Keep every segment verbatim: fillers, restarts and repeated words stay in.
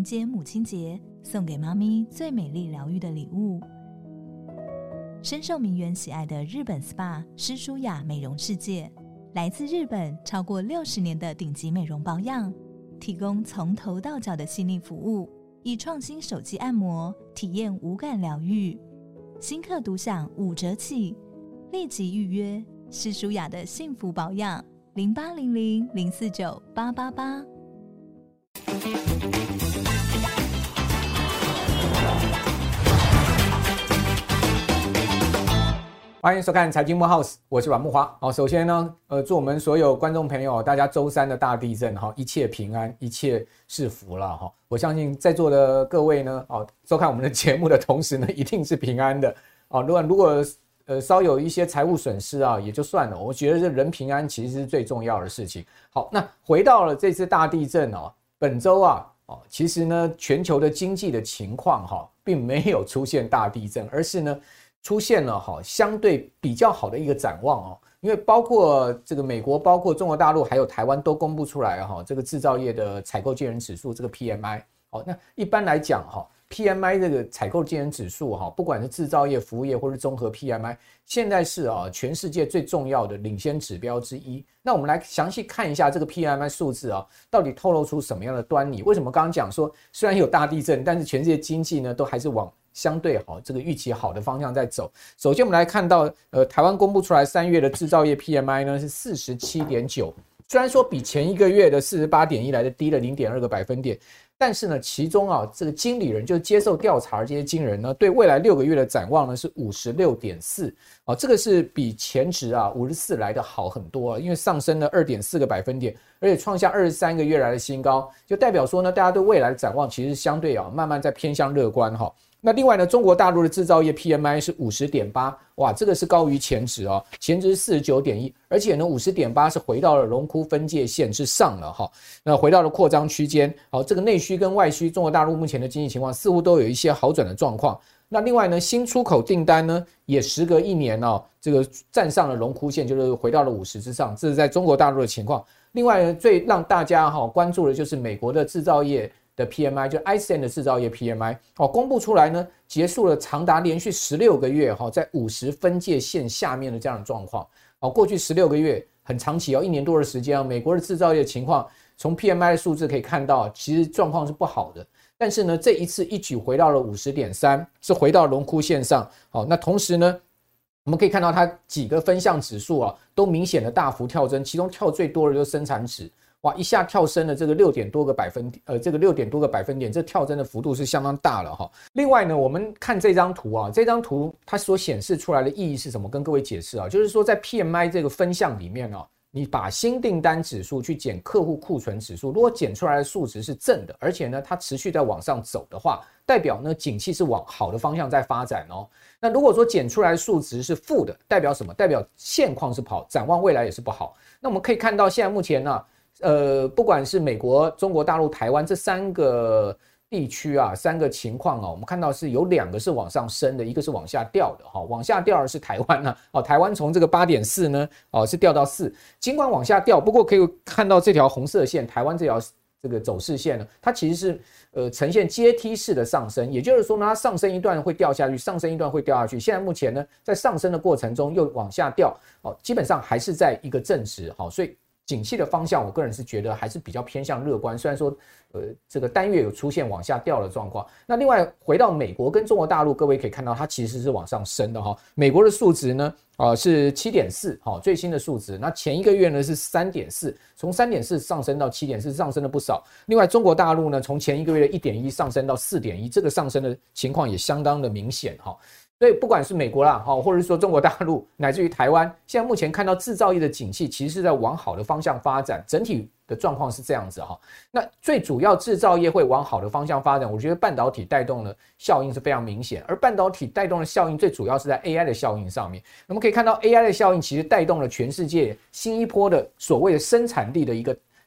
接母亲节，送给妈咪最美丽疗愈的礼物。深受名媛喜爱的日本 S P A 诗舒雅美容世界，来自日本超过六十年的顶级美容保养，提供从头到脚的细腻服务，以创新手机按摩体验无感疗愈。新客独享五折起，立即预约诗舒雅的幸福保养零八零零零四九八八八。 欢迎收看财经木 house， 我是阮木华。好，首先呢，呃，祝我们所有观众朋友，大家周三的大地震哈，一切平安，一切是福了哈。我相信在座的各位呢，哦，收看我们的节目的同时呢，一定是平安的。哦，如果如果呃稍有一些财务损失啊，也就算了。我觉得这人平安其实是最重要的事情。好，那回到了这次大地震哦，本周啊，哦，其实呢，全球的经济的情况哈，并没有出现大地震，而是呢，出现了哈相对比较好的一个展望哦，因为包括这个美国、包括中国大陆还有台湾都公布出来哈，这个制造业的采购经理人指数这个 P M I。好，那一般来讲哈 ，P M I 这个采购经理人指数哈，不管是制造业、服务业或是综合 P M I， 现在是啊全世界最重要的领先指标之一。那我们来详细看一下这个 P M I 数字啊，到底透露出什么样的端倪？为什么刚刚讲说虽然有大地震，但是全世界经济呢都还是往相对好，这个预期好的方向在走。首先，我们来看到，呃，台湾公布出来三月的制造业 P M I 呢是 四十七点九， 虽然说比前一个月的 四十八点一 来的低了 零点二 个百分点，但是呢，其中啊，这个经理人就是接受调查的这些经理人呢，对未来六个月的展望呢是 五十六点四， 啊，这个是比前值啊五十四来的好很多啊，因为上升了 二点四 个百分点，而且创下二十三个月来的新高，就代表说呢，大家对未来的展望其实相对啊慢慢在偏向乐观哈。那另外呢，中国大陆的制造业 P M I 是 五十点八， 哇，这个是高于前值哦，前值是 四十九点一， 而且呢 五十点八 是回到了荣枯分界线之上了哈，那回到了扩张区间。好，这个内需跟外需，中国大陆目前的经济情况似乎都有一些好转的状况。那另外呢，新出口订单呢也时隔一年哦，这个站上了荣枯线，就是回到了五十之上，这是在中国大陆的情况。另外呢，最让大家哈关注的就是美国的制造业的 P M I， 就 I S M 的制造业 P M I， 哦，公布出来呢，结束了长达连续十六个月哈，在五十分界线下面的这样的状况。哦，过去十六个月很长期哦，一年多的时间啊，美国的制造业情况，从 P M I 的数字可以看到，其实状况是不好的。但是呢，这一次一举回到了 五十点三， 是回到荣枯线上。好，那同时呢，我们可以看到它几个分项指数啊，都明显的大幅跳增，其中跳最多的就是生产指。哇，一下跳升了这个六点多个百分点，呃，这个六点多个百分点，这跳增的幅度是相当大了哈。另外呢，我们看这张图啊，这张图它所显示出来的意义是什么？跟各位解释啊，就是说在 P M I 这个分项里面啊，你把新订单指数去减客户库存指数，如果减出来的数值是正的，而且呢它持续在往上走的话，代表呢景气是往好的方向在发展哦。那如果说减出来的数值是负的，代表什么？代表现况是不好，展望未来也是不好。那我们可以看到现在目前呢、啊。呃，不管是美国、中国大陆、台湾这三个地区啊，三个情况啊，我们看到是有两个是往上升的，一个是往下掉的哈。往下掉的是台湾呢、啊，哦，台湾从这个 八点四 呢，哦是掉到四，尽管往下掉，不过可以看到这条红色线，台湾这条这个走势线呢，它其实是呃呈现阶梯式的上升，也就是说呢，它上升一段会掉下去，上升一段会掉下去。现在目前呢，在上升的过程中又往下掉，哦，基本上还是在一个正值，好，所以景气的方向，我个人是觉得还是比较偏向乐观。虽然说，呃，这个单月有出现往下掉的状况。那另外回到美国跟中国大陆，各位可以看到，它其实是往上升的哈。美国的数值呢，啊、呃、是 七点四， 哈，最新的数值。那前一个月呢是 三点四， 从 三点四 上升到 七点四， 上升了不少。另外中国大陆呢，从前一个月的 一点一 上升到 四点一， 这个上升的情况也相当的明显哈。所以不管是美国啦，或者是说中国大陆，乃至于台湾，现在目前看到制造业的景气其实是在往好的方向发展，整体的状况是这样子哈。那最主要制造业会往好的方向发展，我觉得半导体带动的效应是非常明显，而半导体带动的效应最主要是在 A I 的效应上面。我们可以看到 A I 的效应其实带动了全世界新一波的所谓的生产力的一个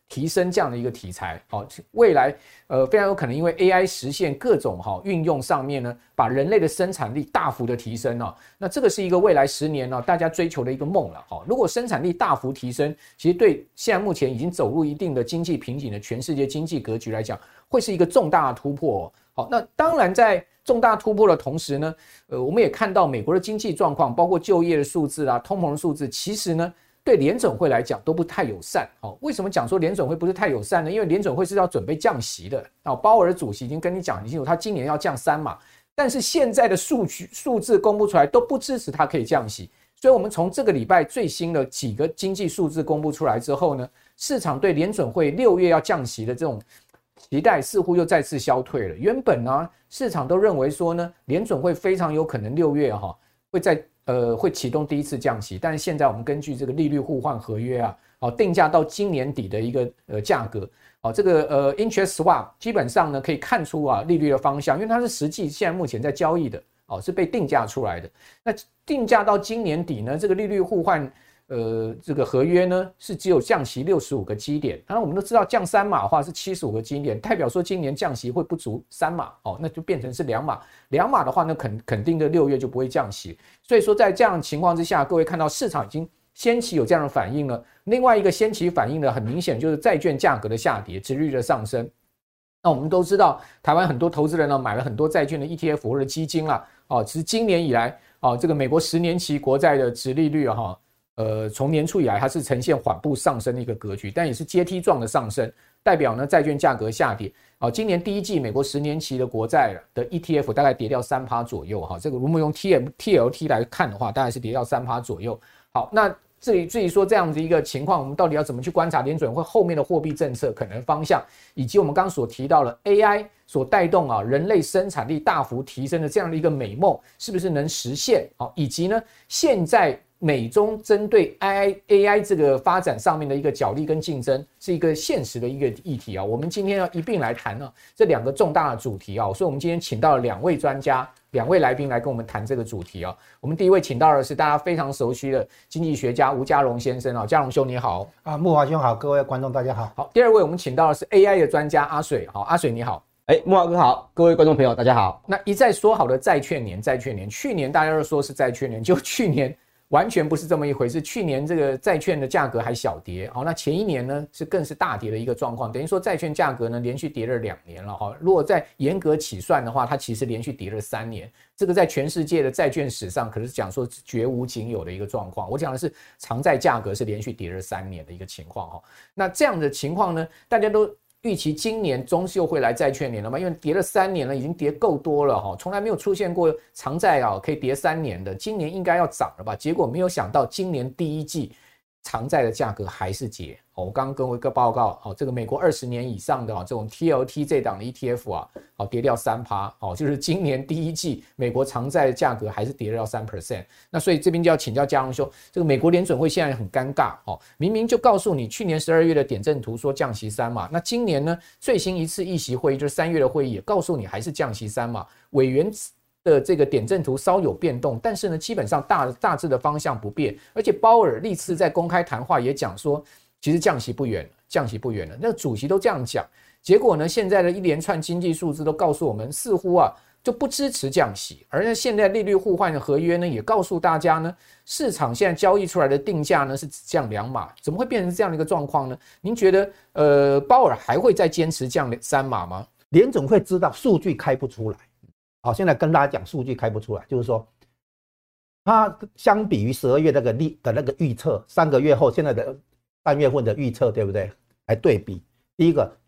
提升这样的一个题材，好，未来呃非常有可能因为 A I 实现各种哈运用上面呢，把人类的生产力大幅的提升哦，那这个是一个未来十年呢大家追求的一个梦了哈。如果生产力大幅提升，其实对现在目前已经走入一定的经济瓶颈的全世界经济格局来讲，会是一个重大的突破哦。好，那当然在重大突破的同时呢，呃，我们也看到美国的经济状况，包括就业的数字啊、通膨的数字，其实呢。对联准会来讲都不太友善，好，为什么讲说联准会不是太友善呢？因为联准会是要准备降息的，啊，鲍尔主席已经跟你讲很清楚，他今年要降三码，但是现在的数据数字公布出来都不支持他可以降息，所以我们从这个礼拜最新的几个经济数字公布出来之后呢，市场对联准会六月要降息的这种期待似乎又再次消退了。原本呢，市场都认为说呢，联准会非常有可能六月哈会在。呃，会启动第一次降息，但是现在我们根据这个利率互换合约啊，哦，定价到今年底的一个呃价格，哦，这个呃 interest swap 基本上呢可以看出啊利率的方向，因为它是实际现在目前在交易的，哦，是被定价出来的。那定价到今年底呢，这个利率互换呃这个合约呢是只有降息六十五个基点，当然我们都知道降三码的话是七十五个基点，代表说今年降息会不足三码，哦，那就变成是两码，两码的话呢肯肯定的六月就不会降息。所以说，在这样的情况之下，各位看到市场已经先期有这样的反应了。另外一个先期反应呢，很明显就是债券价格的下跌，殖利率的上升。那我们都知道，台湾很多投资人呢买了很多债券的 E T F 或者基金啦，哦，其实今年以来，哦，这个美国十年期国债的殖利率哈，呃，从年初以来它是呈现缓步上升的一个格局，但也是阶梯状的上升，代表呢债券价格下跌。哦，今年第一季美国十年期的国债的 E T F 大概跌掉 百分之三 左右哈，这个如果用 T L T 来看的话，大概是跌掉 百分之三 左右。好，那至于至于说这样子一个情况，我们到底要怎么去观察联准会后面的货币政策可能方向，以及我们刚刚所提到的 A I 所带动啊人类生产力大幅提升的这样的一个美梦，是不是能实现？好，以及呢现在。美中针对 A I 这个发展上面的一个角力跟竞争，是一个现实的一个议题啊。我们今天要一并来谈呢这两个重大的主题啊，所以我们今天请到了两位专家、两位来宾来跟我们谈这个主题啊。我们第一位请到的是大家非常熟悉的经济学家吴家荣先生啊，家荣兄你好啊，慕骅兄好，各位观众大家好。 好，第二位我们请到的是 A I 的专家阿水，好，阿水你好。 哎，慕骅哥好，各位观众朋友大家好。 那一再说好的债券年，债券年，去年大家都说是债券年，就去年。完全不是这么一回事。去年这个债券的价格还小跌，好，那前一年呢是更是大跌的一个状况，等于说债券价格呢连续跌了两年了哈。如果在严格起算的话，它其实连续跌了三年，这个在全世界的债券史上可是讲说绝无仅有的一个状况。我讲的是长债价格是连续跌了三年的一个情况哈。那这样的情况呢，大家都。预期今年终究会来债券年了嘛？因为跌了三年了，已经跌够多了哈，从来没有出现过长债啊可以跌三年的，今年应该要涨了吧？结果没有想到今年第一季长债的价格还是跌。我刚刚跟我一个报告，这个美国二十年以上的这种 T L T 这档的 E T F 啊，跌掉 百分之三， 就是今年第一季美国长债的价格还是跌掉 百分之三。那所以这边就要请教家荣兄，这个美国联准会现在很尴尬，明明就告诉你去年十二月的点阵图说降息三码，那今年呢最新一次议息会议就是三月的会议也告诉你还是降息三码，委员的这个点阵图稍有变动，但是呢基本上 大, 大致的方向不变，而且鲍尔历次在公开谈话也讲说其实降息不远了，降息不远了。那个主席都这样讲，结果呢，现在的一连串经济数字都告诉我们，似乎啊就不支持降息。而呢，现在利率互换的合约呢，也告诉大家呢，市场现在交易出来的定价呢是只降两码，怎么会变成这样的一个状况呢？您觉得呃，鲍尔还会再坚持降三码吗？ 联总会知道数据开不出来，好，现在跟大家讲数据开不出来，就是说。它相比于十二月那个利的那个预测，三个月后现在的三月份的预测，对不对？来对比，第一个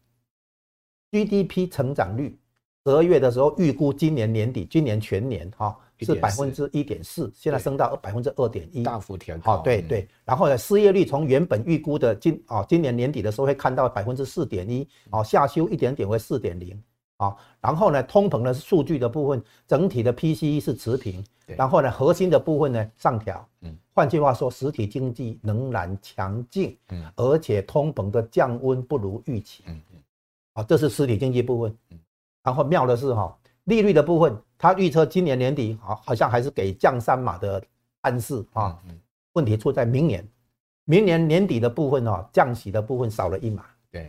G D P 成长率，十二月的时候预估今年年底，今年全年哈、哦、是百分之一点四，现在升到百分之二点一， 大幅调高。 哦，对对。然后呢，失业率从原本预估的今哦今年年底的时候会看到百分之四点一，哦下修一点点为四点零。啊，然后呢，通膨的数据的部分，整体的 P C E 是持平，然后呢，核心的部分呢上调。嗯，换句话说，实体经济仍然强劲，嗯，而且通膨的降温不如预期。嗯嗯，啊，这是实体经济部分。嗯，然后妙的是哈、哦，利率的部分，它预测今年年底好好像还是给降三码的暗示啊。嗯，问题出在明年，明年年底的部分哦，降息的部分少了一码。对，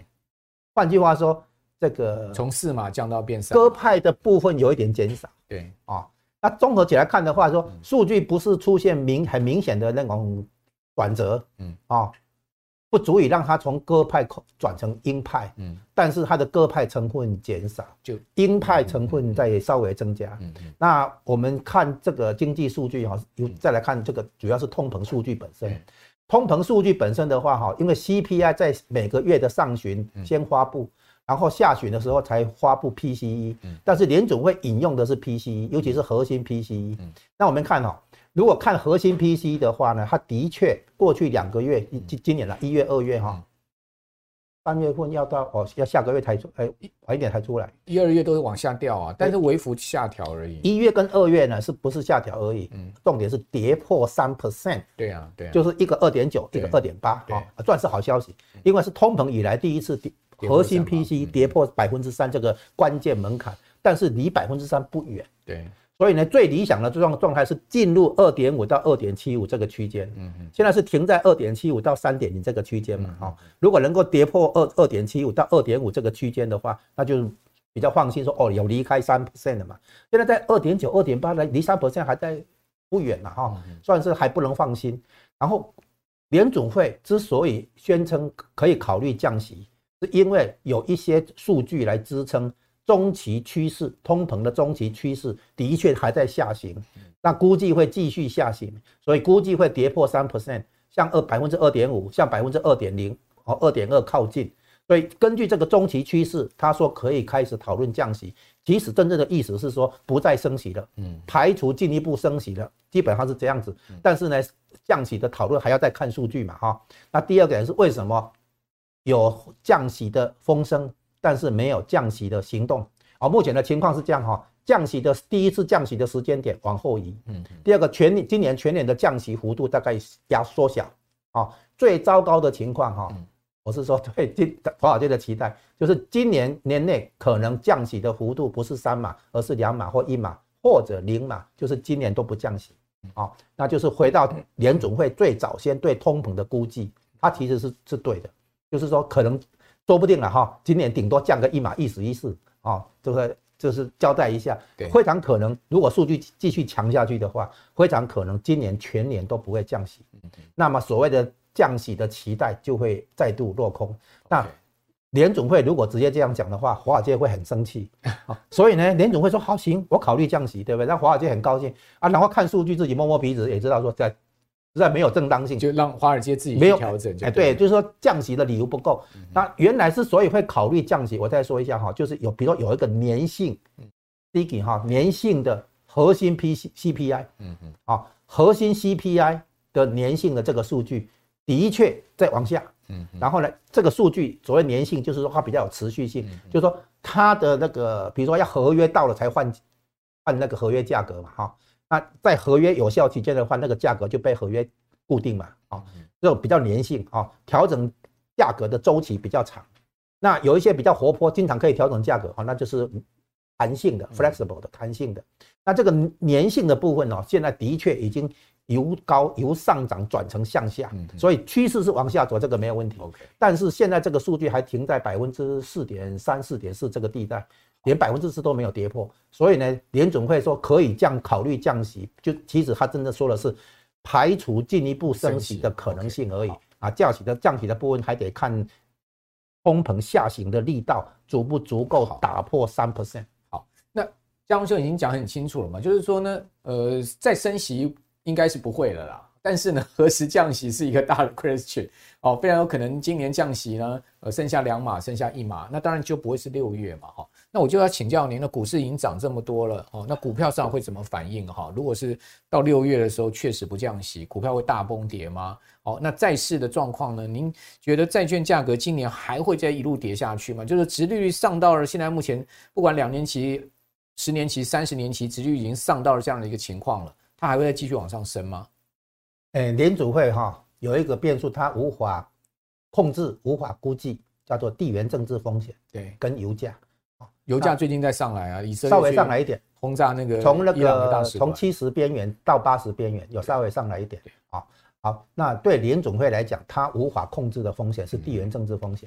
换句话说，这个从四码降到变三码， 鸽派的部分有一点减少。 对啊、哦，那综合起来看的话，说数据不是出现明很明显的那种转折，嗯啊、哦，不足以让它从鸽派转成鹰派，嗯，但是它的鸽派成分减少，就鹰派成分再稍微增加。嗯嗯，那我们看这个经济数据哈，再来看这个主要是通膨数据本身。通膨数据本身的话哈，因为 C P I 在每个月的上旬先发布。然后下旬的时候才发布 P C E， 但是联准会引用的是 P C E， 尤其是核心 P C E。那我们看哦，如果看核心 P C E 的话呢，它的确过去两个月，今今年了一月、二月哈，三月份要到哦，要下个月才出，哎，晚一点才出来。 一、二月都是往下掉啊，但是微幅下调而已。 一月跟二月呢，是不是下调而已？嗯，重点是跌破三 percent。 对啊，对啊， 就是一个二点九，一个二点八，啊，算是好消息，因为是通膨以来第一次跌。核心 P C E 跌破百分之三这个关键门槛，但是离百分之三不远。 对， 所以呢，最理想的状状态是进入二点五到二点七五这个区间。嗯嗯，现在是停在二点七五到三点零这个区间嘛。哈、嗯，如果能够跌破二二点七五到二点五这个区间的话，那就比较放心说哦，有离开三 percent 了嘛。现在在二点九、二点八呢，离三 percent 还在不远了哈，算是还不能放心。然后联准会之所以宣称可以考虑降息，是因为有一些数据来支撑中期趋势，通膨的中期趋势的确还在下行，那估计会继续下行，所以估计会跌破 百分之三， 向二百分之二点五，向百分之二点零、二点二靠近。所以根据这个中期趋势，他说可以开始讨论降息。其实真正的意思是说不再升息了，嗯，排除进一步升息了，基本上是这样子。但是呢，降息的讨论还要再看数据嘛，哈。那第二个点是为什么？有降息的风声，但是没有降息的行动。哦，目前的情况是这样哈，降息的第一次降息的时间点往后移。嗯，第二个全年今年全年的降息幅度大概压缩小。啊，最糟糕的情况哈，我是说对今华尔街的期待，就是今年年内可能降息的幅度不是三码，而是两码或一码或者零码，就是今年都不降息。啊，那就是回到联准会最早先对通膨的估计，它其实是是对的。就是说，可能说不定了哈，今年顶多降个一码，意思意思啊，这个就是交代一下，非常可能，如果数据继续强下去的话，非常可能今年全年都不会降息，那么所谓的降息的期待就会再度落空。那联准会如果直接这样讲的话，华尔街会很生气，所以呢，联准会说好行，我考虑降息，对不对？让华尔街很高兴啊，然后看数据自己摸摸鼻子，也知道说在。实在没有正当性， 就让华尔街自己去调整。哎， 对，就是说降息的理由不够。嗯、那原来之所以会考虑降息，我再说一下哈，就是有比如说有一个粘性，第一个哈粘性的核心 P C C P I， 嗯嗯，啊，核心 C P I 的粘性的这个数据的确在往下，嗯，然后呢，这个数据所谓粘性就是说它比较有持续性，嗯、就是说它的那个比如说要合约到了才换换那个合约价格嘛，哈。那在合约有效期间的话，那个价格就被合约固定嘛，啊，这种比较粘性啊，调整价格的周期比较长。那有一些比较活泼，经常可以调整价格啊，那就是弹性的 flexible 的弹性的。那这个粘性的部分哦，现在的确已经由高由上涨转成向下，所以趋势是往下走，这个没有问题。但是现在这个数据还停在百分之四点三、四点四这个地带。连百分之四都没有跌破，所以呢，联准会说可以降，考虑降息，就其实他真的说的是排除进一步升息的可能性而已啊。降息的降息的部分还得看通膨下行的力道足不足够打破三 percent。 好，那嘉荣兄已经讲很清楚了嘛，就是说呢，呃，再升息应该是不会了啦。但是呢，何时降息是一个大的 question 哦，非常有可能今年降息呢，呃，剩下两码，剩下一码，那当然就不会是六月嘛，哈、哦。那我就要请教您，那股市已经涨这么多了，哦，那股票上会怎么反应哈、哦？如果是到六月的时候确实不降息，股票会大崩跌吗？哦，那债市的状况呢？您觉得债券价格今年还会再一路跌下去吗？就是殖利率上到了现在目前不管两年期、十年期、三十年期，殖利率已经上到了这样的一个情况了，它还会再继续往上升吗？ 哎，联储会哈有一个变数，它无法控制、无法估计，叫做地缘政治风险，对，跟油价。 油价最近在上来啊，以色列稍微上来一点， 轰炸那个从那个从七十边缘到八十边缘，有稍微上来一点啊。好，那对联准会来讲，它无法控制的风险是地缘政治风险。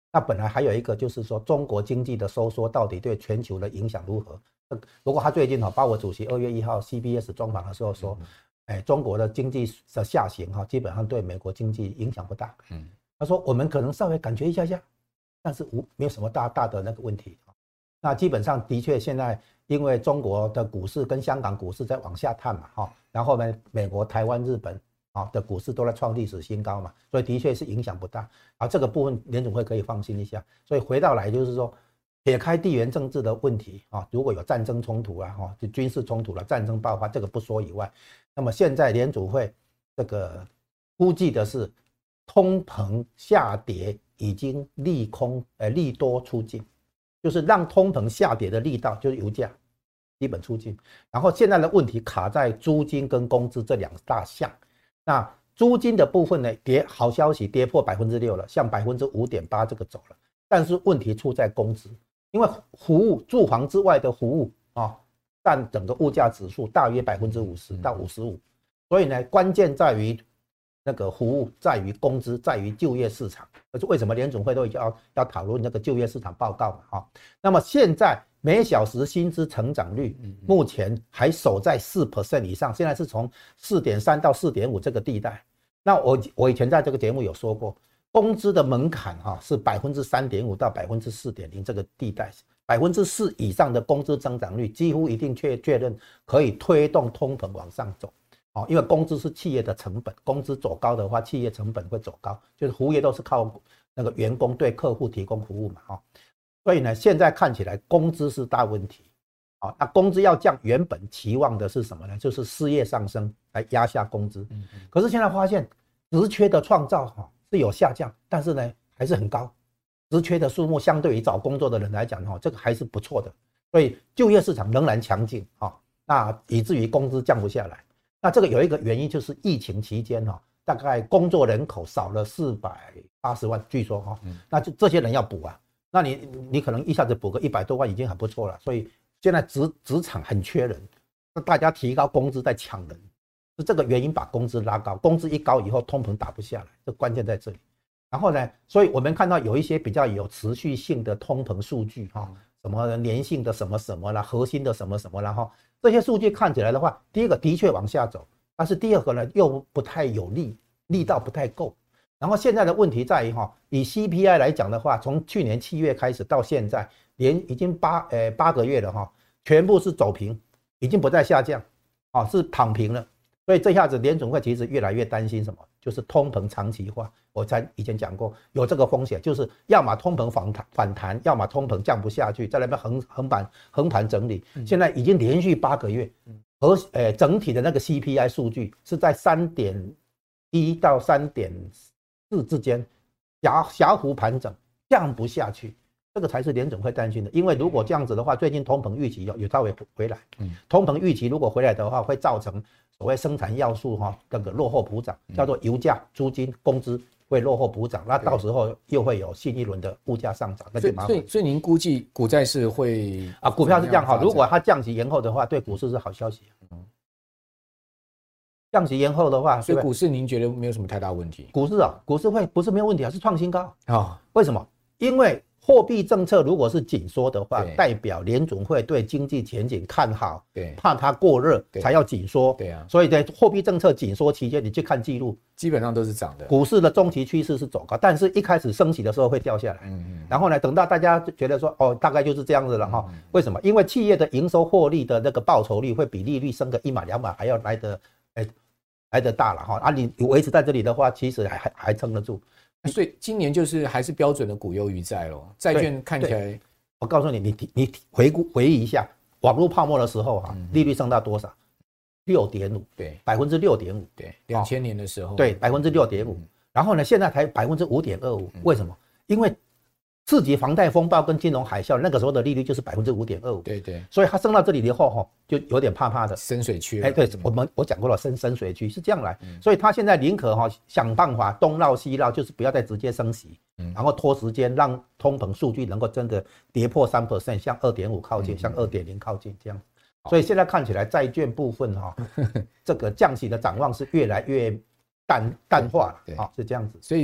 那本来还有一个就是说中国经济的收缩到底对全球的影响如何？不过他最近哈，鲍威尔主席二月一号 C B S 专访的时候说，嗯哎，中国的经济的下行哈，基本上对美国经济影响不大。嗯，他说我们可能稍微感觉一下下，但是无没有什么大大的那个问题。那基本上的确现在因为中国的股市跟香港股市在往下探嘛，哈，然后呢，美国、台湾、日本啊的股市都在创历史新高嘛，所以的确是影响不大。啊，这个部分联总会可以放心一下。所以回到来就是说，撇开地缘政治的问题啊，如果有战争冲突啊，哈，就军事冲突了，战争爆发这个不说以外。那么现在联储会这个估计的是，通膨下跌已经利空，呃利多出尽，就是让通膨下跌的力道就是油价基本出尽。然后现在的问题卡在租金跟工资这两大项。那租金的部分呢，跌好消息跌破百分之六了，向百分之五点八这个走了。但是问题出在工资，因为服务住房之外的服务啊。占整个物价指数大约百分之五十到五十五，所以呢，关键在于那个服务，在于工资，在于就业市场。这是为什么联总会都要要讨论那个就业市场报告嘛？哈，那么现在每小时薪资成长率目前还守在四 percent 以上，现在是从四点三到四点五这个地带。那我我以前在这个节目有说过，工资的门槛哈是百分之三点五到百分之四点零这个地带。百分之四以上的工资增长率，几乎一定确确认可以推动通膨往上走，哦，因为工资是企业的成本，工资走高的话，企业成本会走高，就是服务业都是靠那个员工对客户提供服务嘛，哦，所以呢，现在看起来工资是大问题，哦，那工资要降，原本期望的是什么呢？就是失业上升来压下工资，可是现在发现职缺的创造哈是有下降，但是呢还是很高。职缺的数目相对于找工作的人来讲，哈，这个还是不错的，所以就业市场仍然强劲，哈，那以至于工资降不下来。那这个有一个原因就是疫情期间，哈，大概工作人口少了四百八十万，据说哈，那就这些人要补啊，那你你可能一下子补个一百多万已经很不错了，所以现在职职场很缺人，那大家提高工资在抢人，是这个原因把工资拉高，工资一高以后通膨打不下来，这关键在这里。然后呢，所以我们看到有一些比较有持续性的通膨数据哈，什么粘性的什么什么啦，核心的什么什么啦哈，这些数据看起来的话，第一个的确往下走，但是第二个呢又不太有力，力道不太够。然后现在的问题在于哈，以 C P I 来讲的话，从去年七月开始到现在，连已经八呃八个月了哈，全部是走平，已经不再下降，啊是躺平了。所以这下子联准会其实越来越担心什么？就是通膨长期化。我才以前讲过，有这个风险，就是要么通膨反弹反弹，要么通膨降不下去，在那边横横盘横盘整理。现在已经连续八个月，而呃整体的那个 C P I 数据是在三点一到三点四之间狭狭幅盘整，降不下去。这个才是联准会担心的，因为如果这样子的话，最近通膨预期有有稍微回来，通膨预期如果回来的话，会造成所谓生产要素哈那个落后补涨，叫做油价、租金、工资会落后补涨，那到时候又会有新一轮的物价上涨，那就麻烦。 所以所以您估计股债市会啊，股票是这样哈，如果它降息延后的话，对股市是好消息。嗯，降息延后的话， 所以股市您觉得没有什么太大问题？ 股市啊，股市会不是没有问题啊，是创新高啊、 哦？ 为什么？因为货币政策如果是紧缩的话，代表联准会对经济前景看好，对，怕它过热才要紧缩，对啊。所以在货币政策紧缩期间，你去看记录， 基本上都是涨的。 股市的中期趋势是走高，但是一开始升息的时候会掉下来，嗯嗯。然后呢，等到大家觉得说，哦，大概就是这样子了哈。嗯、为什么？因为企业的营收获利的那个报酬率会比利率升个一码两码还要来得，哎，来得大了哈。啊，你维持在这里的话，其实还还还撑得住。 所以今年就是还是标准的股优于债咯，债券看起来， 我告诉你，你你回顾回忆一下，网络泡沫的时候啊，嗯、利率升到多少？六点五， 对， 百分之六点五， 对，两千年的时候， 对，百分之六点五。然后呢，现在才百分之五点二五，为什么？因为次级房贷风暴跟金融海啸那个时候的利率就是百分之五点二五， 对对， 所以它升到这里以后哈，就有点怕怕的， 深水区。 哎，对，我们我讲过了，深深水区是这样来，嗯、所以他现在宁可哈想办法东绕西绕，就是不要再直接升息，嗯、然后拖时间，让通膨数据能够真的跌破三 percent， 向二点五靠近，嗯、向二点零靠近这样。所以现在看起来债券部分哈，这个降息的展望是越来越淡淡化了，啊，是这样子。 所以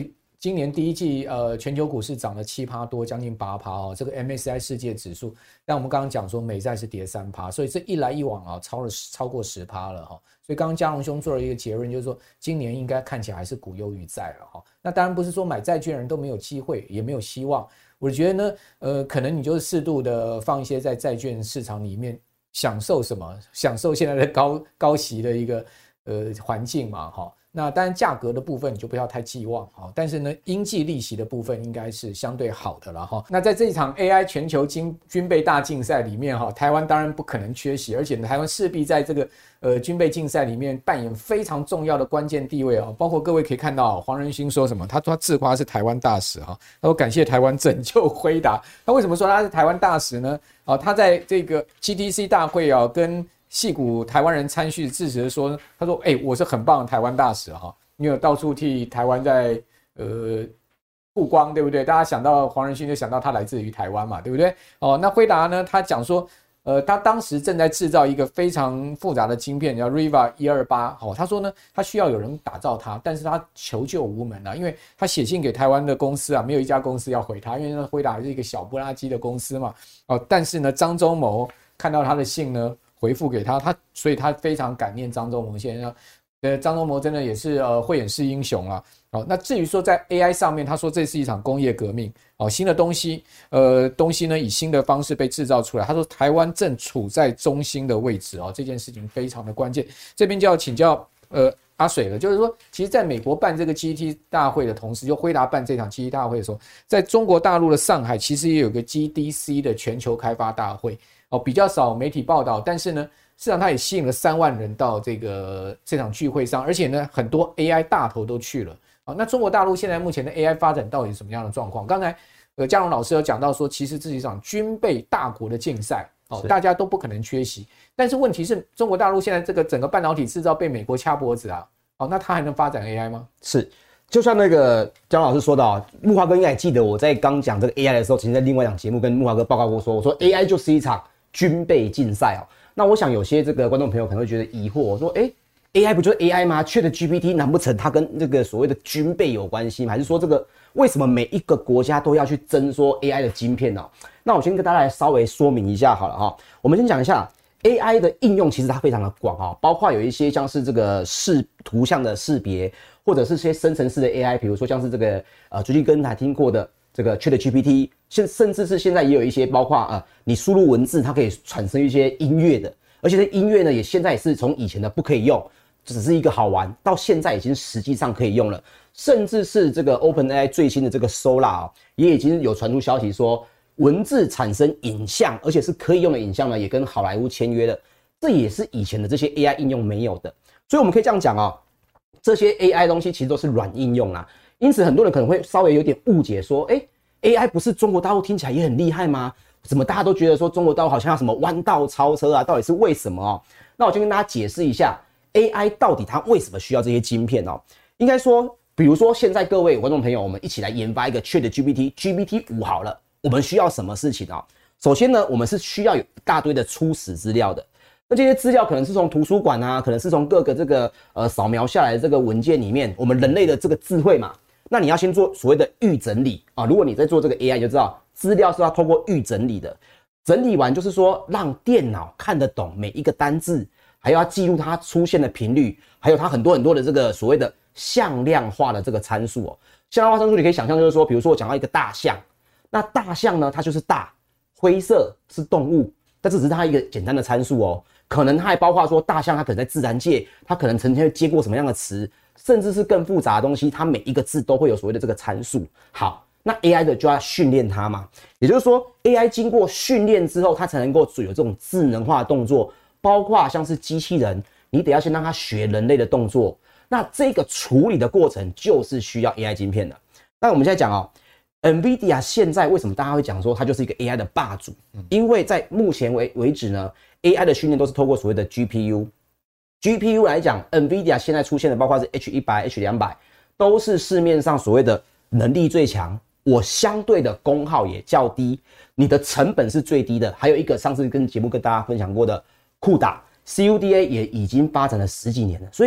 今年第一季呃全球股市涨了七趴多，将近八趴哦，这个 M S C I 世界指数，但我们刚刚讲说美债是跌三趴，所以这一来一往啊，超了超过十趴了哈、哦。所以刚刚嘉龙兄做了一个结论，就是说今年应该看起来还是股优于债了哈、哦。那当然不是说买债券人都没有机会，也没有希望。我觉得呢，呃，可能你就是适度的放一些在债券市场里面享受什么，享受现在的高高息的一个呃环境嘛哈。那当然价格的部分你就不要太寄望哈，但是呢，应计利息的部分应该是相对好的了哈。那在这一场 A I 全球军军备大竞赛里面哈，台湾当然不可能缺席，而且台湾势必在这个呃军备竞赛里面扮演非常重要的关键地位啊。包括各位可以看到黄仁勋说什么，他说他自夸是台湾大使哈，他说感谢台湾拯救辉达。他为什么说他是台湾大使呢？啊，他在这个 G T C 大会啊跟矽谷台湾人参叙致辞说，他说：“哎、欸，我是很棒的台湾大使哈，因为到处替台湾在呃曝光，对不对？大家想到黄仁勋就想到他来自于台湾嘛，对不对？哦，那辉达呢，他讲说，呃，他当时正在制造一个非常复杂的晶片，叫 Riva 一二八。哦，他说呢，他需要有人打造它，但是他求救无门啊，因为他写信给台湾的公司啊，没有一家公司要回他，因为那辉达是一个小不拉几的公司嘛。哦，但是呢，张忠谋看到他的信呢。”回复给他，他所以他非常感念张忠谋先生。呃，张忠谋真的也是呃慧眼识英雄啊。哦，那至于说在 A I 上面，他说这是一场工业革命，哦，新的东西，呃，东西呢以新的方式被制造出来。他说台湾正处在中心的位置哦，这件事情非常的关键。这边就要请教呃阿水了，就是说，其实在美国办这个 G T 大会的同时，就辉达办这场 G T 大会的时候，在中国大陆的上海其实也有个 G D C 的全球开发大会。哦，比较少媒体报道，但是呢，事实上它也吸引了三万人到这个这场聚会上，而且呢，很多 A I 大头都去了。哦，那中国大陆现在目前的 A I 发展到底是什么样的状况？刚才呃嘉龙老师有讲到说，其实这是一场军备大国的竞赛，哦，大家都不可能缺席。但是问题是中国大陆现在这个整个半导体制造被美国掐脖子啊，哦，那它还能发展 A I 吗？ 是。就像那个嘉龙老师说到，木华哥应该也记得我在刚讲这个 A I 的时候，其实在另外一档节目跟木华哥报告过说，我说 A I 就是一场军备竞赛哦。那我想有些这个观众朋友可能会觉得疑惑，我说，哎 ，A I 不就是 A I 吗 ？ChatGPT 难不成它跟这个所谓的军备有关系吗？还是说这个为什么每一个国家都要去争说 A I 的晶片呢、哦？那我先跟大家来稍微说明一下好了哈、哦。我们先讲一下 A I 的应用，其实它非常的广哦，包括有一些像是这个视图像的识别，或者是些生成式的 A I， 比如说像是这个呃最近跟大家听过的。这个 ChatGPT， 现甚至是现在也有一些包括啊、呃，你输入文字，它可以产生一些音乐的，而且这音乐呢，也现在也是从以前的不可以用，只是一个好玩，到现在已经实际上可以用了，甚至是这个 OpenAI 最新的这个 Solar、哦、也已经有传出消息说，文字产生影像，而且是可以用的影像呢，也跟好莱坞签约了，这也是以前的这些 A I 应用没有的，所以我们可以这样讲哦，这些 A I 东西其实都是软应用啦。因此，很多人可能会稍微有点误解，说：“哎 ，A I 不是中国大陆听起来也很厉害吗？怎么大家都觉得说中国大陆好像要什么弯道超车啊？到底是为什么哦？”那我就跟大家解释一下 ，A I 到底它为什么需要这些晶片哦？应该说，比如说现在各位观众朋友，我们一起来研发一个 ChatGPT G P T 五好了，我们需要什么事情啊、哦？首先呢，我们是需要有一大堆的初始资料的。那这些资料可能是从图书馆啊，可能是从各个这个呃扫描下来的这个文件里面，我们人类的这个智慧嘛。那你要先做所谓的预整理啊，如果你在做这个 A I 就知道，资料是要透过预整理的，整理完就是说让电脑看得懂每一个单字，还要记录它出现的频率，还有它很多很多的这个所谓的向量化的这个参数哦。向量化参数你可以想象就是说，比如说我讲到一个大象，那大象呢它就是大，灰色是动物，但这只是它一个简单的参数哦。可能它还包括说大象它可能在自然界，它可能曾经会接过什么样的词。甚至是更复杂的东西，它每一个字都会有所谓的这个参数。好，那 A I 的就要训练它嘛，也就是说 A I 经过训练之后，它才能够有这种智能化的动作，包括像是机器人，你得要先让它学人类的动作。那这个处理的过程就是需要 A I 晶片的。那我们现在讲哦 ，NVIDIA 现在为什么大家会讲说它就是一个 A I 的霸主？因为在目前为为止呢 ，A I 的训练都是透过所谓的 G P U。G P U 来讲 ，NVIDIA 现在出现的包括是 H 一百、H 两百，都是市面上所谓的能力最强，我相对的功耗也较低，你的成本是最低的。还有一个上次跟节目跟大家分享过的酷打 C U D A 也已经发展了十几年了，所以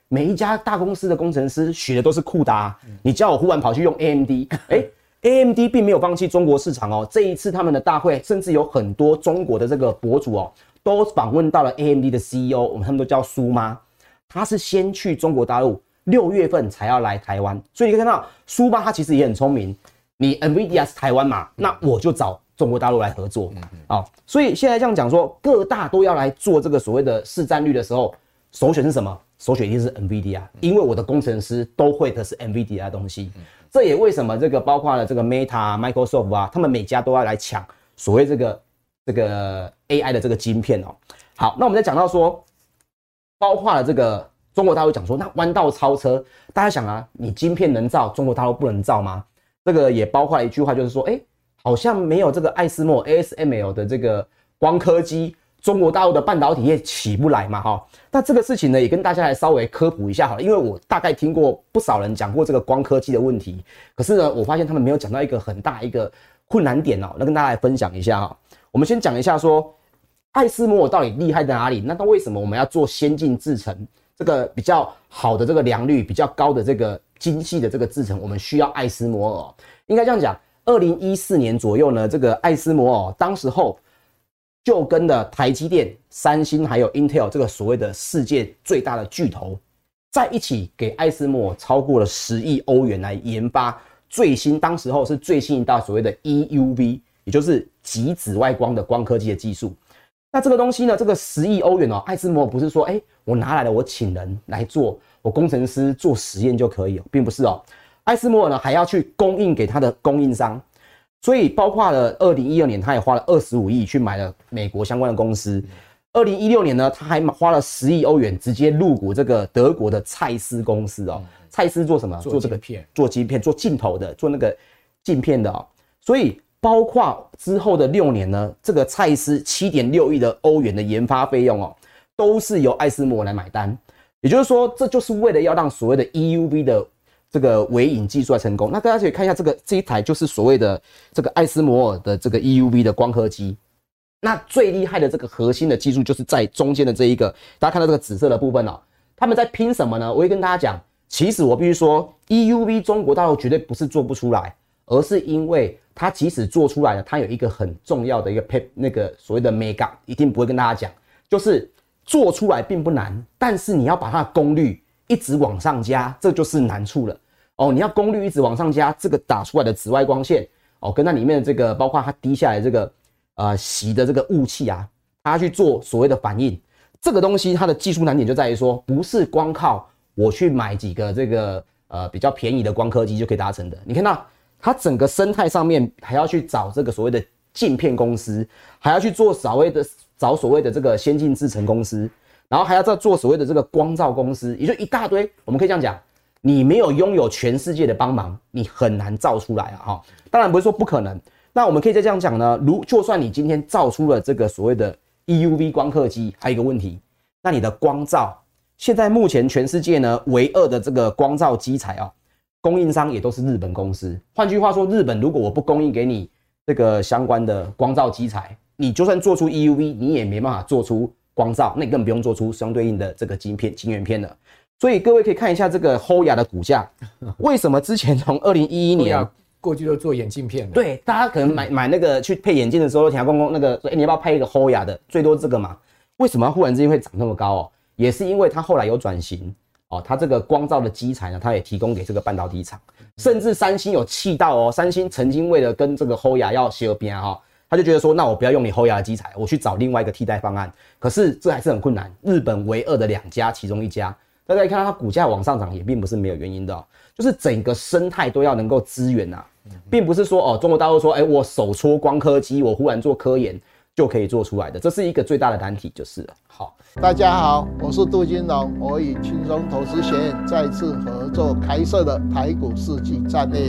每一家大公司的工程师学的都是酷达，你叫我忽然跑去用 A M D， 哎。A M D 并没有放弃中国市场哦，这一次他们的大会，甚至有很多中国的这个博主哦，都访问到了 A M D 的 C E O， 我们他们都叫苏妈，他是先去中国大陆，六月份才要来台湾，所以你可以看到苏妈他其实也很聪明，你 NVIDIA 是台湾嘛，那我就找中国大陆来合作，哦，所以现在这样讲说，各大都要来做这个所谓的市占率的时候，首选是什么？首选一定是 NVIDIA， 因为我的工程师都会的是 NVIDIA 的东西。这也为什么这个包括了这个 Meta、Microsoft 啊，他们每家都要来抢所谓这个这个 A I 的这个晶片哦。好，那我们再讲到说，包括了这个中国大陆讲说，那弯道超车，大家想啊，你晶片能造，中国大陆不能造吗？这个也包括了一句话，就是说，哎，好像没有这个艾斯摩 A S M L 的这个光刻机。中国大陆的半导体业起不来嘛，哈，那这个事情呢，也跟大家来稍微科普一下好了，因为我大概听过不少人讲过这个光刻机的问题，可是呢，我发现他们没有讲到一个很大一个困难点哦，那跟大家来分享一下哈。我们先讲一下说，艾斯摩尔到底厉害在哪里？那它为什么我们要做先进制程？这个比较好的这个良率比较高的这个精细的这个制程，我们需要艾斯摩尔。应该这样讲，二零一四年左右呢，这个艾斯摩尔当时候。就跟的台积电、三星还有 Intel 这个所谓的世界最大的巨头，在一起给艾斯摩尔超过了十亿欧元来研发最新，当时候是最新一代所谓的 E U V， 也就是极紫外光的光刻机的技术。那这个东西呢，这个十亿欧元哦，艾斯摩尔不是说，哎、欸，我拿来了，我请人来做，我工程师做实验就可以哦，并不是哦，艾斯摩尔呢还要去供应给他的供应商。所以包括了二零一二年，他也花了二十五亿去买了美国相关的公司。二零一六年呢，他还花了十亿欧元直接入股这个德国的蔡司公司哦。蔡司做什么？ 做这个片， 做晶片，做镜头的，做那个镜片的哦。所以包括之后的六年呢，这个蔡司七点六亿的欧元的研发费用哦，都是由艾斯摩尔来买单。也就是说，这就是为了要让所谓的 E U V 的这个微影技术来成功。那大家可以看一下这个这一台就是所谓的这个艾斯摩尔的这个 E U V 的光刻机。那最厉害的这个核心的技术就是在中间的这一个，大家看到这个紫色的部分哦，他们在拼什么呢？我会跟大家讲，其实我必须说 E U V 中国大陆绝对不是做不出来，而是因为它即使做出来了，它有一个很重要的一个配那个所谓的 mega， 一定不会跟大家讲，就是做出来并不难，但是你要把它的功率一直往上加，这就是难处了哦。你要功率一直往上加，这个打出来的紫外光线哦，跟它里面的这个，包括它滴下来这个呃洗的这个雾气啊，它去做所谓的反应，这个东西它的技术难点就在于说，不是光靠我去买几个这个呃比较便宜的光刻机就可以达成的。你看到它整个生态上面还要去找这个所谓的镜片公司，还要去做所谓的找所谓的这个先进制程公司。然后还要再做所谓的这个光照公司，也就一大堆。我们可以这样讲，你没有拥有全世界的帮忙，你很难造出来啊！哈，当然不是说不可能。那我们可以再这样讲呢，如就算你今天造出了这个所谓的 E U V 光刻机，还有一个问题，那你的光照，现在目前全世界呢唯二的这个光照基材啊，供应商也都是日本公司。换句话说，日本如果我不供应给你这个相关的光照基材，你就算做出 E U V， 你也没办法做出光照，那你根本不用做出相对应的这个晶片、晶圆片了。所以各位可以看一下这个 H O Y A 的股价，为什么之前从二零一一年过去都做眼镜片的？ 对，大家可能买买那个去配眼镜的时候，听公公那个说，哎、欸，你要不要配一个 H O Y A 的？最多这个嘛？为什么忽然之间会涨那么高哦？也是因为它后来有转型哦，它这个光照的基材呢，它也提供给这个半导体厂，甚至三星有气到哦，三星曾经为了跟这个 H O Y A 要协并哈。他就觉得说，那我不要用你 H O Y A 的基材，我去找另外一个替代方案。可是这还是很困难，日本唯二的两家其中一家，大家看到它股价往上涨也并不是没有原因的、哦，就是整个生态都要能够支援啊，并不是说哦，中国大陆说，哎、欸，我手搓光刻机，我忽然做科研就可以做出来的，这是一个最大的难题就是了。好， 大家好，我是杜金龙，我与轻松投资学院再次合作开设的台股世纪战略班。